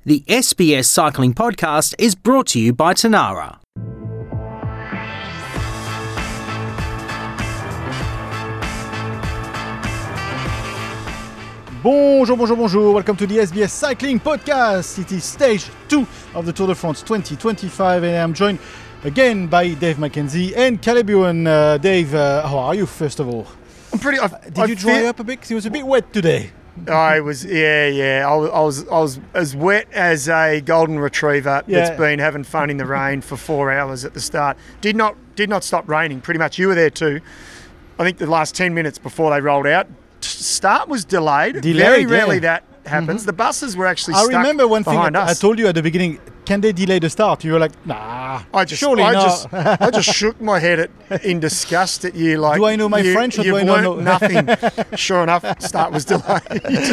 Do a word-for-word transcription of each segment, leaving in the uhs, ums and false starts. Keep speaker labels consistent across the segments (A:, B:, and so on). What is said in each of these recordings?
A: The S B S Cycling Podcast is brought to you by Tanara.
B: Bonjour, bonjour, bonjour. Welcome to the S B S Cycling Podcast. It is stage two of the Tour de France twenty twenty-five, and I'm joined again by Dave McKenzie and Caleb Ewan. Uh, Dave, uh, how are you, first of all?
C: I'm pretty. I've,
B: Did
C: I've
B: you dry
C: fe-
B: up a bit? 'Cause it was a bit wet today.
C: I was, yeah, yeah. I was, I was, I was as wet as a golden retriever
B: Yeah.
C: that's been having fun in the rain for four hours at the start. Did not, did not stop raining. Pretty much, you were there too. I think the last ten minutes before they rolled out, t- start was delayed.
B: Delayed,
C: Very
B: yeah.
C: rarely that happens. The buses were actually
B: I
C: stuck
B: remember one thing
C: behind
B: that I
C: us.
B: told you at the beginning. Can they delay the start? You were like, nah.
C: I just,
B: surely
C: I
B: not.
C: just, I just shook my head at, in disgust at you. Like,
B: Do I know my
C: you,
B: French or do
C: you've
B: I not
C: learnt
B: know-
C: nothing? Sure enough, start was delayed.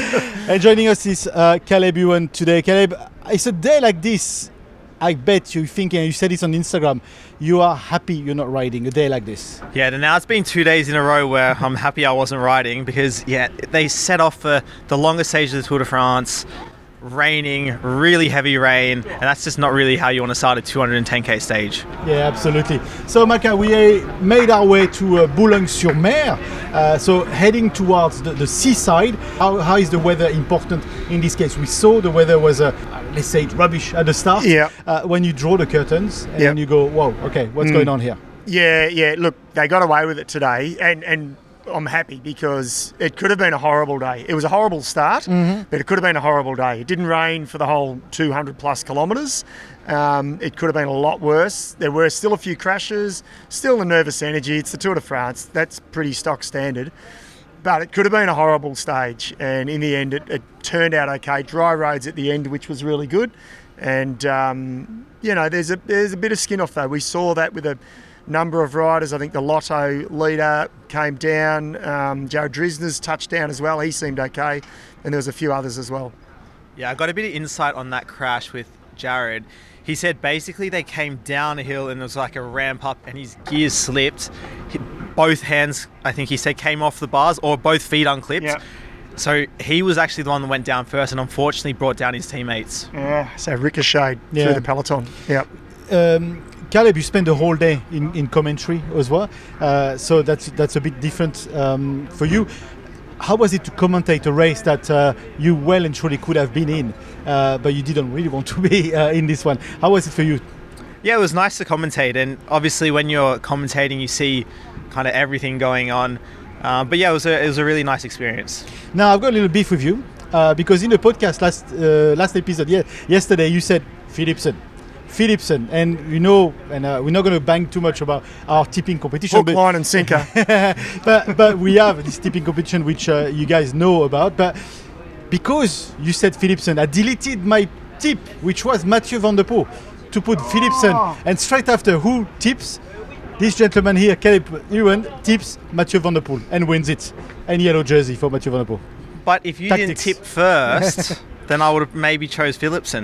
B: And joining us is uh, Caleb Ewan today. Caleb, it's a day like this. I bet you're thinking, you said this on Instagram, you are happy you're not riding a day like this.
D: Yeah, and now it's been two days in a row where I'm happy I wasn't riding because, yeah, they set off for the longest stage of the Tour de France, raining, really heavy rain, and that's just not really how you want to start a two hundred ten k stage.
B: Yeah, absolutely. So, Maka, we uh, made our way to uh, Boulogne-sur-Mer, uh, so heading towards the, the seaside. How, how is the weather important in this case? We saw the weather was, uh, let's say, rubbish at the start.
C: Yeah.
B: Uh, when you draw the curtains and
C: Yeah.
B: then you go, whoa, okay, what's going on here?
C: Yeah, yeah. Look, they got away with it today, and, and I'm happy because it could have been a horrible day. It was a horrible start, but it could have been a horrible day. It didn't rain for the whole two hundred plus kilometres. Um, it could have been a lot worse. There were still a few crashes, still the nervous energy. It's the Tour de France. That's pretty stock standard. But it could have been a horrible stage, and in the end, it, it turned out okay. Dry roads at the end, which was really good. And um, you know, there's a there's a bit of skin off though. We saw that with a number of riders. I think the Lotto leader came down. Um, Joe Drisner's touchdown as well. He seemed okay, and there was a few others as well.
D: Yeah, I got a bit of insight on that crash with Jared. He said basically they came down a hill and there was like a ramp up and his gears slipped. He, both hands, I think he said, came off the bars or both feet unclipped.
C: Yeah.
D: So he was actually the one that went down first and unfortunately brought down his teammates.
C: Yeah, so ricocheted
B: Yeah.
C: through the peloton. Yep.
B: Um, Caleb, you spent the whole day in, in commentary as well, uh, so that's that's a bit different um, for you. How was it to commentate a race that uh, you well and truly could have been in, uh, but you didn't really want to be uh, in this one? How was it for you?
D: Yeah, it was nice to commentate, and obviously when you're commentating you see kind of everything going on. Uh, but yeah, it was a it was a really nice experience.
B: Now I've got a little beef with you uh, because in the podcast last uh, last episode, yeah, yesterday you said Philipsen. Philipsen, and you know, and uh, we're not going to bang too much about our tipping competition,
C: Hook,
B: but,
C: line, and sinker.
B: but but we have this tipping competition which uh, you guys know about. But because you said Philipsen, I deleted my tip, which was Mathieu van der Poel, to put Philipsen, and straight after who tips? This gentleman here, Caleb Ewan, tips Mathieu van der Poel and wins it. And yellow jersey for Mathieu van der Poel.
D: But if you
B: Tactics.
D: didn't tip first, then I would have maybe chose Philipsen.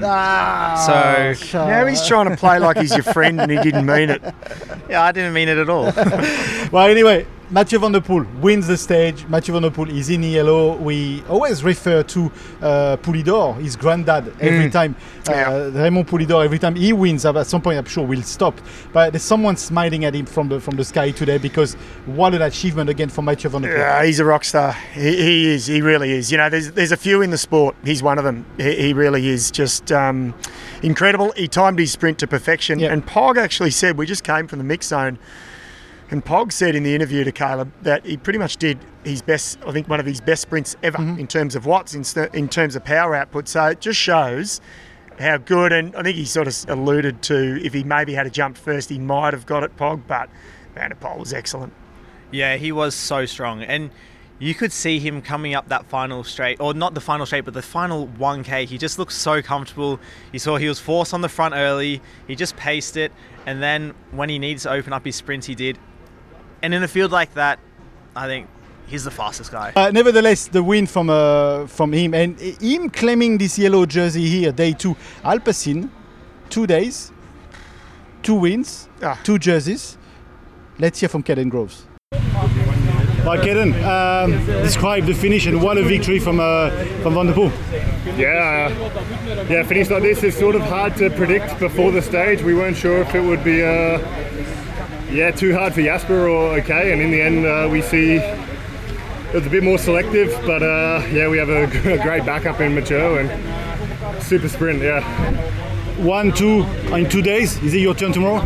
B: Ah,
D: So
C: Now he's trying to play like he's your friend and he didn't mean it.
D: yeah, I didn't mean it at all.
B: Well, anyway, Mathieu van der Poel wins the stage. Mathieu van der Poel is in yellow. We always refer to uh, Poulidor, his granddad, every
C: Mm.
B: time. Uh,
C: Yeah.
B: Raymond Poulidor, every time he wins, at some point I'm sure will stop. But there's someone smiling at him from the from the sky today because what an achievement again for Mathieu van der Poel.
C: Yeah, he's a rock star. He, he is. He really is. You know, there's there's a few in the sport. He's one of them. He, he really is just um, incredible. He timed his sprint to perfection.
B: Yep.
C: And Pog actually said, we just came from the mix zone, and Pog said in the interview to Caleb that he pretty much did his best, I think one of his best sprints ever in terms of watts, in, st- in terms of power output. So it just shows how good, and I think he sort of alluded to if he maybe had jumped first, he might have got it, Pog, but Van der Poel was excellent.
D: Yeah, he was so strong. And you could see him coming up that final straight, or not the final straight, but the final one K. He just looked so comfortable. You saw he was forced on the front early. He just paced it. And then when he needs to open up his sprint, he did. And in a field like that, I think he's the fastest guy.
B: Uh, nevertheless, the win from uh, from him, and him claiming this yellow jersey here, day two. Alpecin, two days, two wins,
C: Ah.
B: two jerseys. Let's hear from Caden Groves. Right, Caden, um, describe the finish and what a victory from uh, from Van der Poel.
E: Yeah, uh, yeah. Finish like this is sort of hard to predict before the stage. We weren't sure if it would be, uh, yeah, too hard for Jasper or okay. And in the end, uh, we see it was a bit more selective. But uh, yeah, we have a, a great backup in Mathieu and super sprint. Yeah.
B: One, two in two days. Is it your turn tomorrow?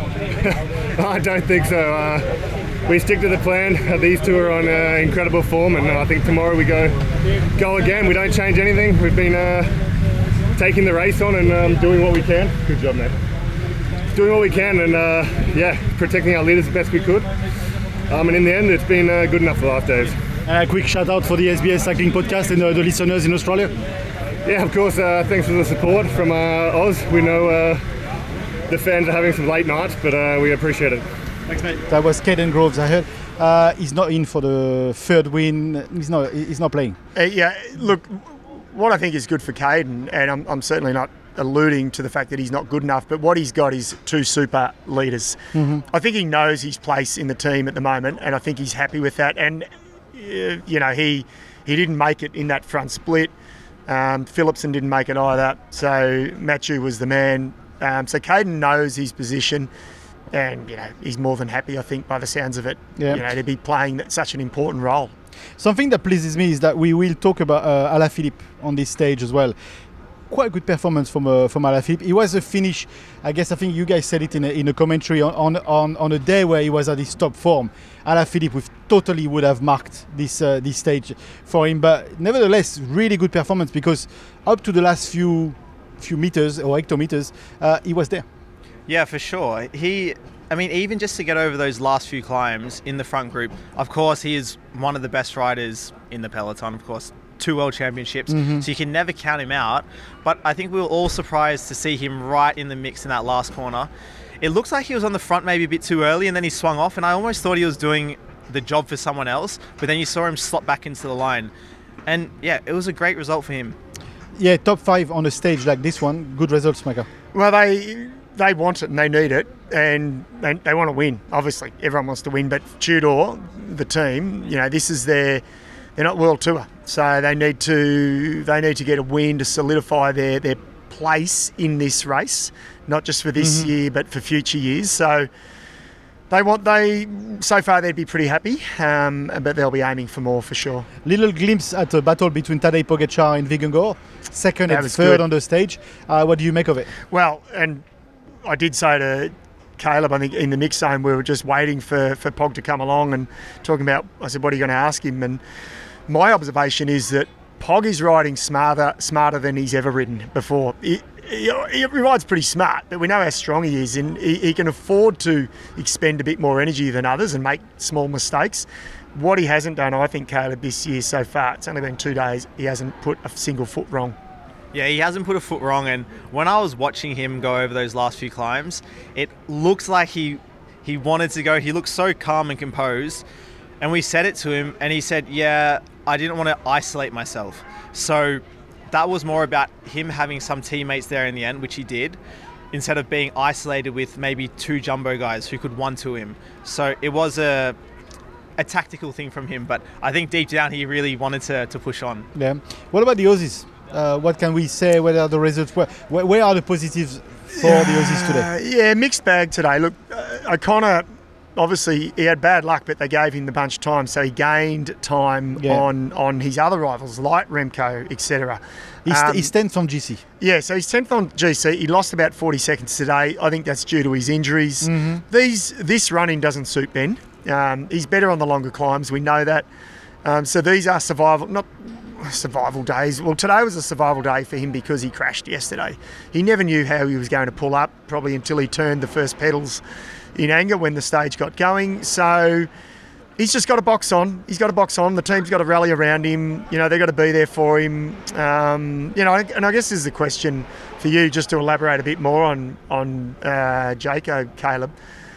E: I don't think so. Uh, we stick to the plan. Uh, these two are on uh, incredible form, and uh, I think tomorrow we go go again. We don't change anything. We've been uh, taking the race on and um, doing what we can. Good job, mate. Doing what we can and uh, yeah, protecting our leaders the best we could. Um, and in the end, it's been uh, good enough for the last days.
B: A quick shout out for the S B S Cycling Podcast and uh, the listeners in Australia.
E: Yeah, of course. Uh, thanks for the support from uh, Oz. We know uh, the fans are having some late nights, but uh, we appreciate it.
B: Thanks, mate. That was Caden Groves. I heard uh, he's not in for the third win. He's not. He's not playing.
C: Uh, yeah, look, what I think is good for Caden, and I'm, I'm certainly not alluding to the fact that he's not good enough, but what he's got is two super leaders. Mm-hmm. I think he knows his place in the team at the moment, and I think he's happy with that. And uh, you know, he he didn't make it in that front split. Um, Philipsen didn't make it either, so Mathieu was the man. Um, so Caden knows his position, and you know he's more than happy, I think, by the sounds of it. Yeah. You know, to be playing that, such an important role.
B: Something that pleases me is that we will talk about uh, Alaphilippe on this stage as well. Quite good performance from uh, from Alaphilippe. It was a finish. I guess I think you guys said it in a, in a commentary on, on on on a day where he was at his top form. Alaphilippe would totally would have marked this uh, this stage for him, but nevertheless, really good performance because up to the last few few meters or hectometers, uh, he was there.
D: Yeah, for sure. He, I mean, even just to get over those last few climbs in the front group. Of course, he is one of the best riders in the peloton. Of course. Two world championships, mm-hmm. so you can never count him out. But I think we were all surprised to see him right in the mix in that last corner. It looks like he was on the front maybe a bit too early, and then he swung off, and I almost thought he was doing the job for someone else, but then you saw him slot back into the line. And yeah, it was a great result for him.
B: Yeah, top five on a stage like this one. Good results, Micah.
C: Well, they they want it and they need it, and they, they want to win. Obviously, everyone wants to win, but Tudor, the team, you know, this is their... They're not World Tour, so they need to they need to get a win to solidify their, their place in this race, not just for this mm-hmm. year but for future years. So they want they so far they'd be pretty happy, um, but they'll be aiming for more for sure.
B: Little glimpse at a battle between Tadej Pogačar and Vingegaard, second
C: that
B: and third
C: good.
B: on the stage. Uh, what do you make of it?
C: Well, and I did say to Caleb, I think in the mix zone, we were just waiting for, for Pog to come along and talking about, I said, what are you going to ask him? And my observation is that Pog is riding smarter smarter than he's ever ridden before. He, he, he rides pretty smart, but we know how strong he is, and he, he can afford to expend a bit more energy than others and make small mistakes. What he hasn't done, I think, Caleb, this year so far, it's only been two days, he hasn't put a single foot wrong.
D: Yeah, he hasn't put a foot wrong, and when I was watching him go over those last few climbs, it looks like he he wanted to go. He looked so calm and composed, and we said it to him, and he said, yeah, I didn't want to isolate myself. So that was more about him having some teammates there in the end, which he did, instead of being isolated with maybe two jumbo guys who could one-two him. So it was a a tactical thing from him, but I think deep down he really wanted to, to push on.
B: Yeah. What about the Aussies? Uh, what can we say? What are the results? Where, where are the positives for
C: yeah,
B: the Aussies today?
C: Yeah, mixed bag today. Look, uh, O'Connor, obviously he had bad luck, but they gave him the bunch of time, so he gained time yeah. on, on his other rivals like Remco, et cetera.
B: He's, um, he's tenth on G C.
C: Yeah, so he's tenth on G C. He lost about forty seconds today. I think that's due to his injuries.
B: Mm-hmm.
C: These This running doesn't suit Ben. Um, he's better on the longer climbs. We know that. Um, so these are survival, not survival days. Well, today was a survival day for him because he crashed yesterday. He never knew how he was going to pull up, probably until he turned the first pedals in anger when the stage got going. So he's just got to box on. He's got to box on. The team's got to rally around him. You know, they've got to be there for him. Um, you know, and I guess this is a question for you, just to elaborate a bit more on on uh, Jayco, Caleb.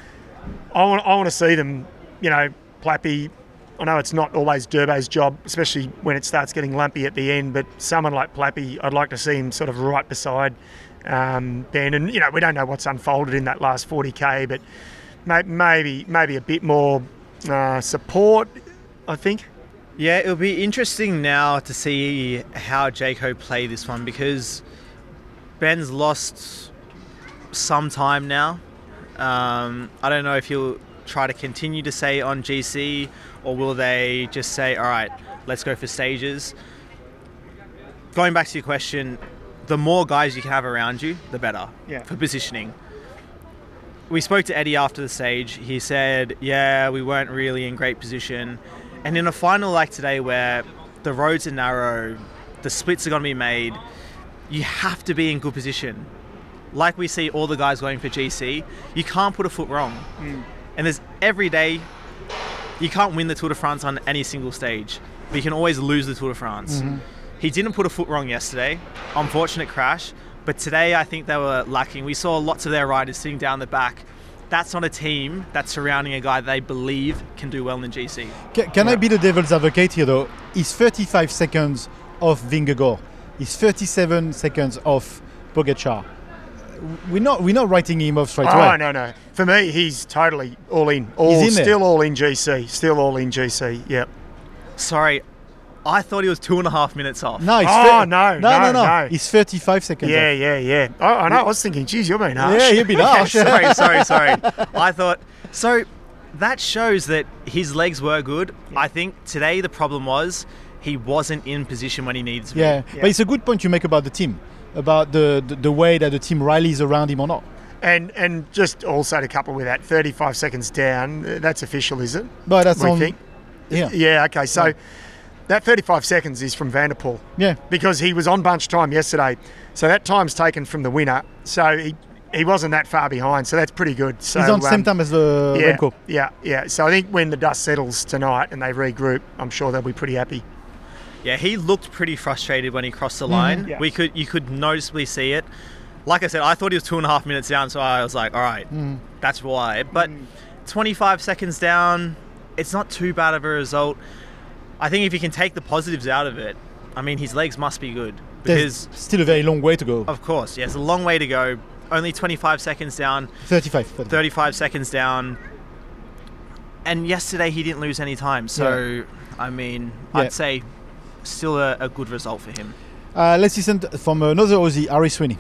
C: I want I want to see them. You know, Plappy. I know it's not always Durbo's job, especially when it starts getting lumpy at the end, but someone like Plappy, I'd like to see him sort of right beside um, Ben. And, you know, we don't know what's unfolded in that last forty K, but may- maybe maybe a bit more uh, support. I think.
D: Yeah, it'll be interesting now to see how Jayco play this one because Ben's lost some time now. Um, I don't know if he'll try to continue to stay on G C or will they just say, all right, let's go for stages. Going back to your question, the more guys you can have around you, the better
C: Yeah.
D: for positioning. We spoke to Eddie after the stage. He said, yeah, we weren't really in great position. And in a final like today where the roads are narrow, the splits are going to be made, you have to be in good position. Like we see all the guys going for G C, you can't put a foot wrong. Mm. And there's every day, you can't win the Tour de France on any single stage, but you can always lose the Tour de France. Mm-hmm. He didn't put a foot wrong yesterday. Unfortunate crash. But today, I think they were lacking. We saw lots of their riders sitting down the back. That's not a team that's surrounding a guy they believe can do well in G C.
B: Can, can yeah. I be the devil's advocate here, though? He's thirty-five seconds off Vingegaard. He's thirty-seven seconds off Pogačar. We're not we're not writing him off straight
C: oh,
B: away.
C: Oh, no, no. For me, he's totally all in. All,
B: he's in
C: still
B: there.
C: all in G C. Still all in G C, yep.
D: Sorry, I thought he was two and a half minutes off.
B: No, he's
C: oh,
B: thir-
C: no,
B: no, no,
C: no,
B: no,
C: no.
B: He's thirty-five seconds
C: yeah,
B: off.
C: Yeah, yeah, yeah. Oh, I know. I was thinking, geez, you're being harsh.
B: Yeah, you've been harsh.
D: sorry, sorry, sorry. I thought... So, that shows that his legs were good. Yeah. I think today the problem was he wasn't in position when he needed to be.
B: Yeah,
C: yeah.
B: But it's a good point you make about the team, about the, the, the way that the team rallies around him or not.
C: And and just also to couple with that, thirty-five seconds down, that's official, is it?
B: But that's
C: we
B: on...
C: think?
B: Yeah.
C: Yeah, okay. So
B: yeah.
C: that thirty-five seconds is from Van der Poel.
B: Yeah.
C: Because he was on bunch time yesterday. So that time's taken from the winner. So he he wasn't that far behind. So that's pretty good. So,
B: he's on the
C: um,
B: same time as the
C: yeah,
B: Remco.
C: Yeah, yeah. So I think when the dust settles tonight and they regroup, I'm sure they'll be pretty happy.
D: Yeah, he looked pretty frustrated when he crossed the line.
C: Mm-hmm. Yeah.
D: We could you could noticeably see it. Like I said, I thought he was two and a half minutes down, so I was like, all right, mm. that's why. But mm. twenty-five seconds down, it's not too bad of a result. I think if you can take the positives out of it, I mean, his legs must be good. Because
B: there's still a very long way to go.
D: Of course, yes, a long way to go. Only twenty-five seconds down.
B: thirty-five. thirty-five.
D: thirty-five seconds down. And yesterday he didn't lose any time. So, yeah. I mean, yeah. I'd say still a, a good result for him.
B: Uh, let's listen from another Aussie, Harry Sweeney.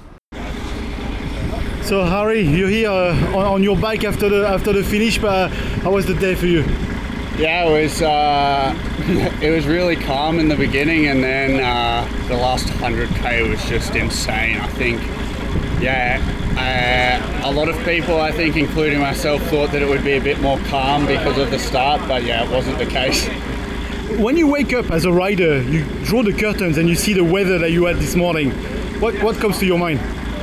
B: So Harry, you're here uh, on, on your bike after the after the finish. But uh, how was the day for you?
F: Yeah, it was. Uh, it was really calm in the beginning, and then uh, the last one hundred K was just insane. I think, yeah, uh, a lot of people, I think, including myself, thought that it would be a bit more calm because of the start, but yeah, it wasn't the case.
B: When you wake up as a rider, you draw the curtains and you see the weather that you had this morning. What what comes to your mind?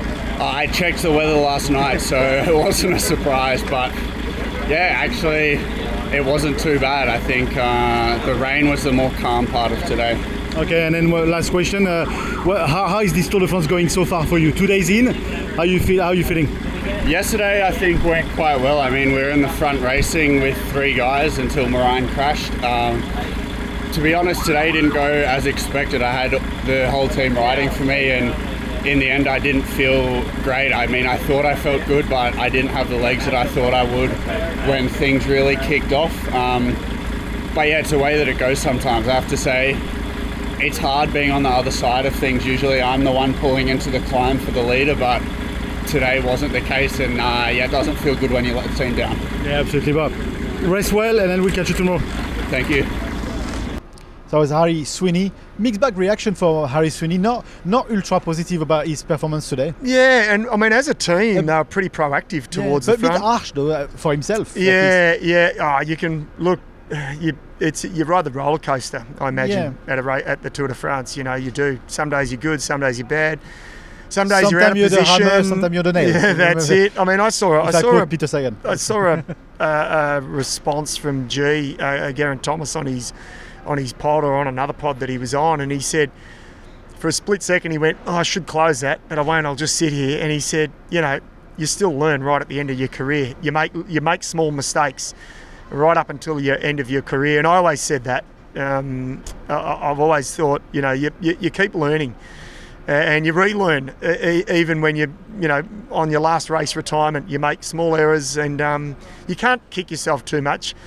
F: I checked the weather last night, so it wasn't a surprise, but yeah, actually it wasn't too bad. I think uh, the rain was the more calm part of today.
B: Okay, and then well, last question, uh, well, how, how is this Tour de France going so far for you? Two days in, how you feel? How are you feeling?
F: Yesterday I think went quite well. I mean, we were in the front racing with three guys until Moraine crashed. Um, to be honest, today didn't go as expected. I had the whole team riding for me, and in the end I didn't feel great. I mean, I thought I felt good, but I didn't have the legs that I thought I would when things really kicked off. Um, but yeah, it's the way that it goes sometimes. I have to say, it's hard being on the other side of things. Usually I'm the one pulling into the climb for the leader, but today wasn't the case, and uh, yeah, it doesn't feel good when you let the team down.
B: Yeah, absolutely, Bob. Rest well, and then we'll catch you tomorrow.
F: Thank you.
B: So that was Harry Sweeney. Mixed bag reaction for Harry Sweeney. Not not ultra positive about his performance today.
C: Yeah, and I mean, as a team, they were pretty proactive towards
B: yeah,
C: the front.
B: But a bit harsh though uh, for himself.
C: Yeah, yeah. Oh, you can look. You, it's you ride the roller coaster. I imagine yeah. at a rate at the Tour de France. You know, you do. Some days you're good, some days you're bad. Some days
B: sometime
C: you're out of
B: you're
C: position.
B: The hammer, sometimes you're the nail.
C: Yeah, that's it. I mean, I saw. I saw a,
B: Peter Sagan.
C: I saw a, a, a response from G. Uh, Geraint Thomas on his. on his pod or on another pod that he was on, and he said for a split second he went, oh, I should close that, but I won't, I'll just sit here. And he said, you know, you still learn right at the end of your career. You make you make small mistakes right up until your end of your career. And I always said that. Um, I, I've always thought, you know, you, you, you keep learning uh, and you relearn uh, even when you, you know, on your last race retirement, you make small errors, and um, you can't kick yourself too much.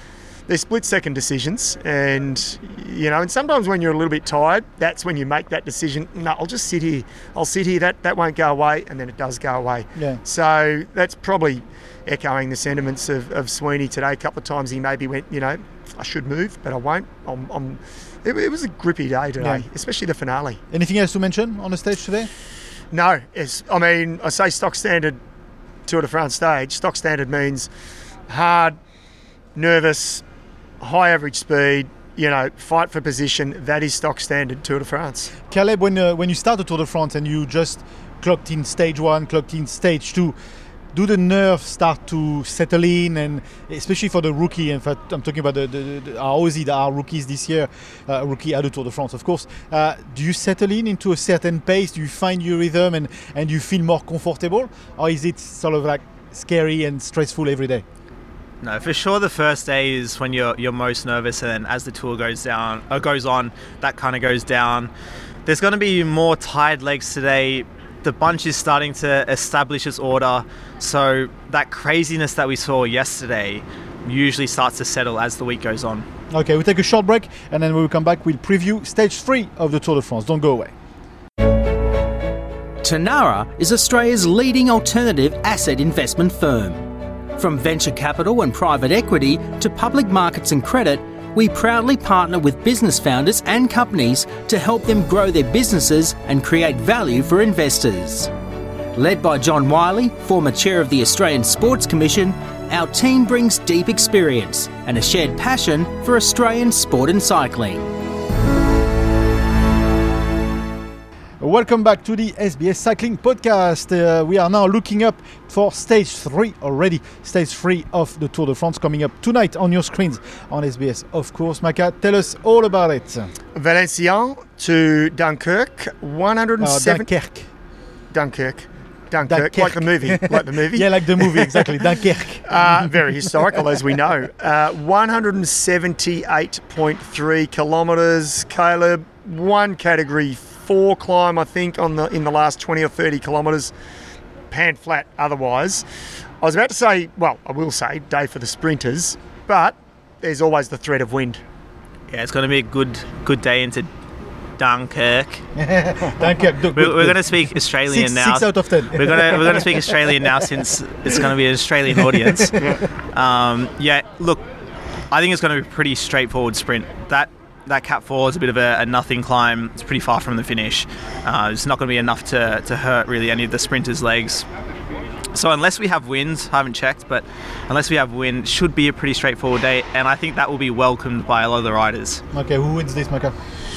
C: they're split-second decisions, and you know, and sometimes when you're a little bit tired, that's when you make that decision. No, I'll just sit here. I'll sit here. That that won't go away, and then it does go away.
B: Yeah.
C: So that's probably echoing the sentiments of, of Sweeney today. A couple of times he maybe went, you know, I should move, but I won't. I'm. I'm it, it was a grippy day today,
B: Yeah.
C: especially the finale.
B: Anything else to mention on the stage today?
C: No, it's, I mean, I say stock standard Tour de France stage. Stock standard means hard, nervous, high average speed, you know, fight for position. That is stock standard Tour de France.
B: Caleb, when uh, when you start the Tour de France and you just clocked in stage one, clocked in stage two, do the nerves start to settle in, and especially for the rookie? In fact, I'm talking about the, the, the our Aussie, the, our rookies this year, uh, rookie at the Tour de France, of course. Uh, do you settle in into a certain pace? Do you find your rhythm and, and you feel more comfortable? Or is it sort of like scary and stressful every day?
D: No, for sure the first day is when you're you're most nervous, and then as the tour goes down or goes on, that kind of goes down. There's going to be more tired legs today. The bunch is starting to establish its order, so that craziness that we saw yesterday usually starts to settle as the week goes on.
B: Okay, we'll take a short break, and then when we come back, we'll preview stage three of the Tour de France. Don't go away.
A: Tanara is Australia's leading alternative asset investment firm. From venture capital and private equity to public markets and credit, we proudly partner with business founders and companies to help them grow their businesses and create value for investors. Led by John Wiley, former chair of the Australian Sports Commission, our team brings deep experience and a shared passion for Australian sport and cycling.
B: Welcome back to the S B S Cycling Podcast. Uh, we are now looking up for stage three already. Stage three of the Tour de France coming up tonight on your screens on S B S. Of course, Maka, tell us all about it.
C: Valenciennes to Dunkirk, one hundred seven.
B: Uh, Dunkirk.
C: Dunkirk. Dunkirk,
B: Dunkirk.
C: like the movie, like the movie.
B: Yeah, like the movie, exactly. Dunkirk.
C: Uh, very historical, as we know. Uh, one hundred seventy-eight point three kilometres. Caleb, one category four climb, I think, on the in the last twenty or thirty kilometres. Pan flat otherwise. I was about to say, well, I will say, day for the sprinters, but there's always the threat of wind.
D: Yeah, it's going to be a good good day into Dunkirk.
B: Dunkirk.
D: We're, we're going to speak Australian
B: six,
D: now.
B: Six out of ten.
D: We're going to we're going to speak Australian now since it's going to be an Australian audience. Um, yeah, look, I think it's going to be a pretty straightforward sprint. That that Cap four is a bit of a, a nothing climb. It's pretty far from the finish. Uh, it's not going to be enough to to hurt really any of the sprinters' legs. So unless we have wind, I haven't checked, but unless we have wind, it should be a pretty straightforward day, and I think that will be welcomed by a lot of the riders.
B: Okay, who wins this, Maka?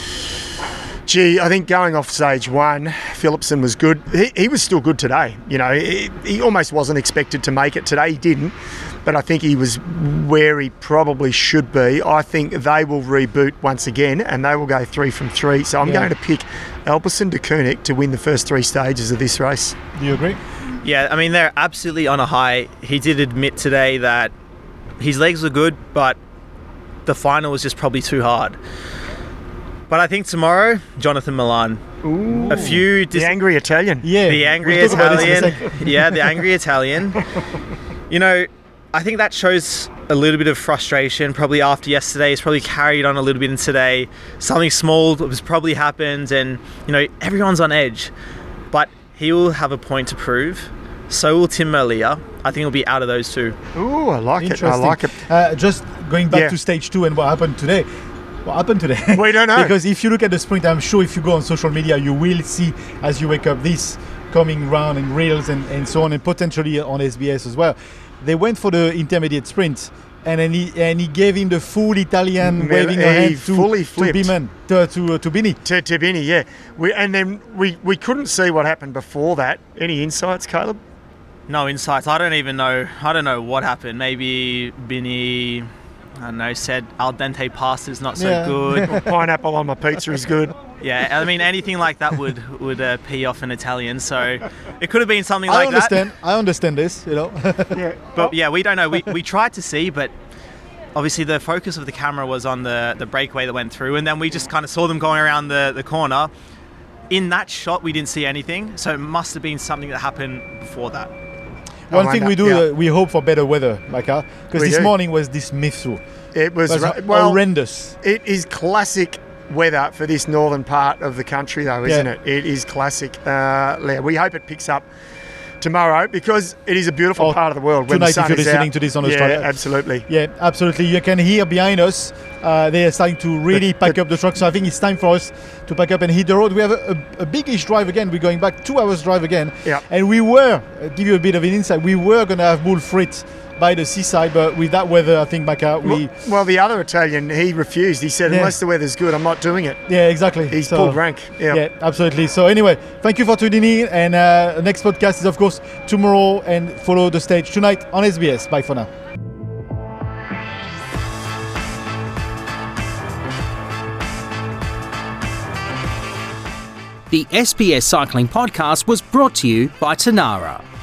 C: Gee, I think going off stage one, Philipsen was good. He, he was still good today. You know, he, he almost wasn't expected to make it today. He didn't, but I think he was where he probably should be. I think they will reboot once again, and they will go three from three. So I'm
B: Yeah.
C: going to pick Alpecin de Koenig to win the first three stages of this race.
B: Do you agree?
D: Yeah, I mean, they're absolutely on a high. He did admit today that his legs were good, but the final was just probably too hard. But I think tomorrow, Jonathan Milan.
C: Ooh,
D: A few... Dis-
C: the angry Italian.
B: Yeah.
D: the angry
B: we'll talk about this in a
D: Italian.
B: second.
D: Yeah, the angry Italian. You know, I think that shows a little bit of frustration. Probably after yesterday, he's probably carried on a little bit in today. Something small has probably happened, and you know everyone's on edge. But he will have a point to prove. So will Tim Merlier. I think he'll be out of those two.
C: Ooh, I like it. I
B: Interesting.
C: like it.
B: Uh, just going back
C: Yeah.
B: to stage two and what happened today. What happened today?
C: We don't know.
B: Because if you look at the sprint, I'm sure if you go on social media, you will see as you wake up this coming round in reels and, and so on, and potentially on S B S as well. They went for the intermediate sprint, and then he and he gave him the full Italian
C: Mel-
B: waving a
C: he
B: hand to
C: fully
B: to
C: flipped.
B: Biman, to to, uh, to Bini.
C: To, to Benny, yeah. We, and then we, we couldn't see what happened before that. Any insights, Caleb?
D: No insights. I don't even know. I don't know what happened. Maybe Binny, I don't know, said al dente pasta's not so
B: Yeah.
D: good.
C: Pineapple on my pizza is good.
D: Yeah, I mean anything like that would would uh, pee off an Italian. So it could have been something
B: I
D: like
B: understand. I understand this. You know.
C: Yeah.
D: But yeah, we don't know. We we tried to see, but obviously the focus of the camera was on the, the breakaway that went through, and then we just kind of saw them going around the, the corner. In that shot, we didn't see anything, so it must have been something that happened before that.
B: One
C: I'll
B: thing
C: end
B: we
C: up-
B: do,
C: yeah.
B: uh, we hope for better weather, Micah, because
C: We
B: this
C: do.
B: morning was dismissal.
C: It was,
B: It was
C: ra- well,
B: horrendous.
C: it is classic weather for this northern part of the country, though, isn't
B: Yeah.
C: it? It is classic. Uh, yeah, we hope it picks up tomorrow because it is a beautiful
B: Or
C: part of the world. When the
B: tonight
C: sun
B: if you're
C: is
B: listening
C: out.
B: to this on
C: yeah,
B: Australia.
C: absolutely.
B: Yeah, absolutely. You can hear behind us, uh, they are starting to really
C: The-
B: pack
C: the-
B: up the truck. So I think it's time for us to pack up and hit the road. We have a, a, a big-ish drive again. We're going back two hours drive again.
C: Yeah.
B: And we were, uh, give you a bit of an insight, we were going to have Bull Fritz by the seaside, but with that weather, I think, Micah, we...
C: Well, the other Italian, he refused. He said,
B: Yeah.
C: unless the weather's good, I'm not doing it.
B: Yeah, exactly.
C: He's
B: So-
C: pulled rank. Yeah.
B: Yeah, absolutely. So anyway, thank you for tuning in. And uh, the next podcast is, of course, tomorrow. And follow the stage tonight on S B S. Bye for now.
A: The S B S Cycling Podcast was brought to you by Tanara.